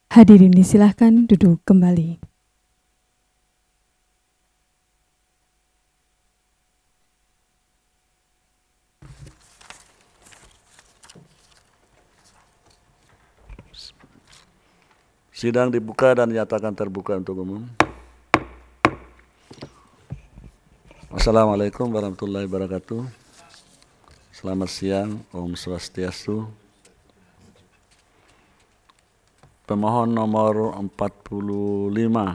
Hadirin disilahkan duduk kembali. Sidang dibuka dan dinyatakan terbuka untuk umum. Assalamualaikum warahmatullahi wabarakatuh. Selamat siang, Om Swastiastu. Pemohon nomor 45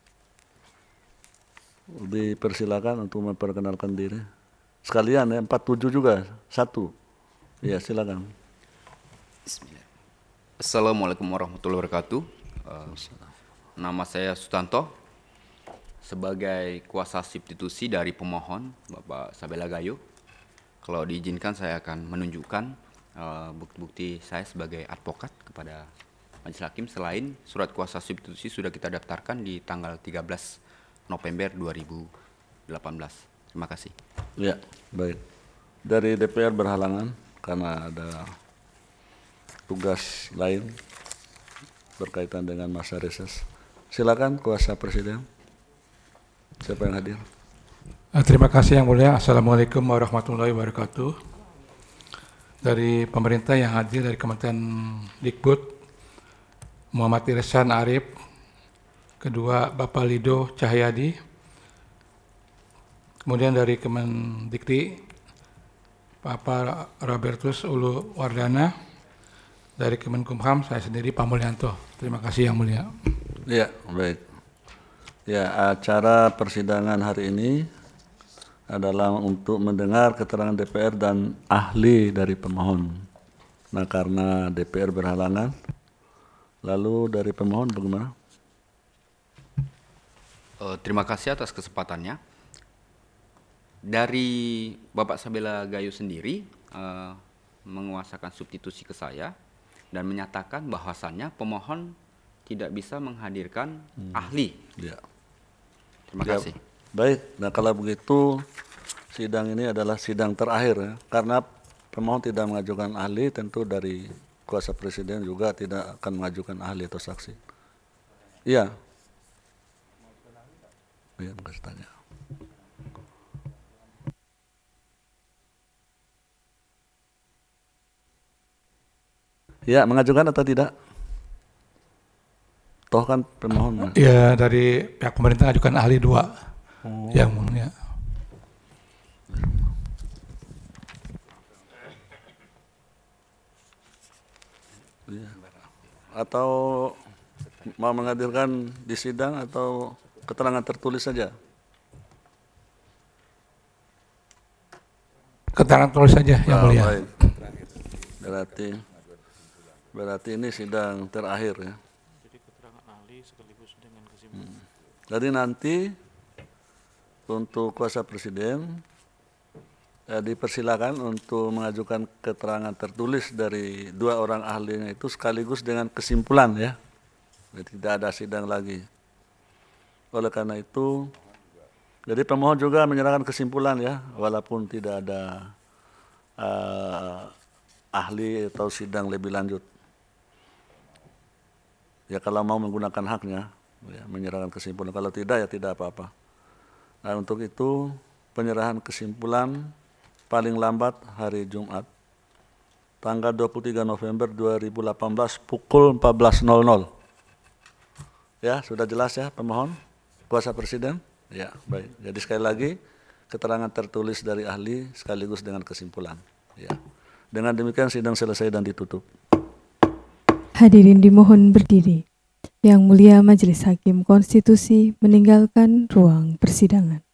dipersilakan untuk memperkenalkan diri. Sekalian ya, 47 juga, satu. Ya, silakan. Bismillah. Assalamualaikum warahmatullahi wabarakatuh. Nama saya Sutanto, sebagai kuasa substitusi dari pemohon Bapak Sabela Gayo. Kalau diizinkan saya akan menunjukkan bukti-bukti saya sebagai advokat kepada Majelis Hakim selain surat kuasa substitusi sudah kita daftarkan di tanggal 13 November 2018. Terima kasih. Ya, baik. Dari DPR berhalangan karena ada tugas lain berkaitan dengan masa reses. Silakan kuasa Presiden. Siapa yang hadir? Terima kasih Yang Mulia. Assalamualaikum warahmatullahi wabarakatuh. Dari pemerintah yang hadir dari Kementerian Dikbud, Muhammad Irsan Arif, kedua Bapak Lido Cahyadi, kemudian dari Kemendikti, Bapak Robertus Ulu Wardana, dari Kemenkumham, saya sendiri Pak Mulyanto. Terima kasih Yang Mulia. Ya, baik. Ya, acara persidangan hari ini adalah untuk mendengar keterangan DPR dan ahli dari pemohon. Nah, karena DPR berhalangan, lalu dari pemohon bagaimana? Terima kasih atas kesempatannya. Dari Bapak Sabela Gayo sendiri menguasakan substitusi ke saya dan menyatakan bahwasannya pemohon tidak bisa menghadirkan ahli. Ya. Terima Ya, kasih. baik, nah kalau begitu sidang ini adalah sidang terakhir ya. Karena pemohon tidak mengajukan ahli, tentu dari kuasa Presiden juga tidak akan mengajukan ahli atau saksi. Iya. Iya, makasih tanya. Ya, mengajukan atau tidak? Toh kan pemohon. Ya, dari pihak pemerintah ajukan ahli 2. Yang Mulia. Ya. Atau mau menghadirkan di sidang atau keterangan tertulis saja? Keterangan tulis saja Yang Mulia. Baik. Berarti ini sidang terakhir ya. Jadi nanti untuk kuasa Presiden dipersilakan untuk mengajukan keterangan tertulis dari 2 orang ahlinya itu sekaligus dengan kesimpulan ya. Jadi tidak ada sidang lagi. Oleh karena itu, jadi pemohon juga menyerahkan kesimpulan ya, walaupun tidak ada ahli atau sidang lebih lanjut. Ya kalau mau menggunakan haknya, ya, menyerahkan kesimpulan. Kalau tidak ya tidak apa-apa. Nah untuk itu penyerahan kesimpulan paling lambat hari Jumat, tanggal 23 November 2018 pukul 14.00. Ya sudah jelas ya pemohon, kuasa Presiden? Ya baik. Jadi sekali lagi keterangan tertulis dari ahli sekaligus dengan kesimpulan. Ya. Dengan demikian sidang selesai dan ditutup. Hadirin dimohon berdiri. Yang Mulia Majelis Hakim Konstitusi meninggalkan ruang persidangan.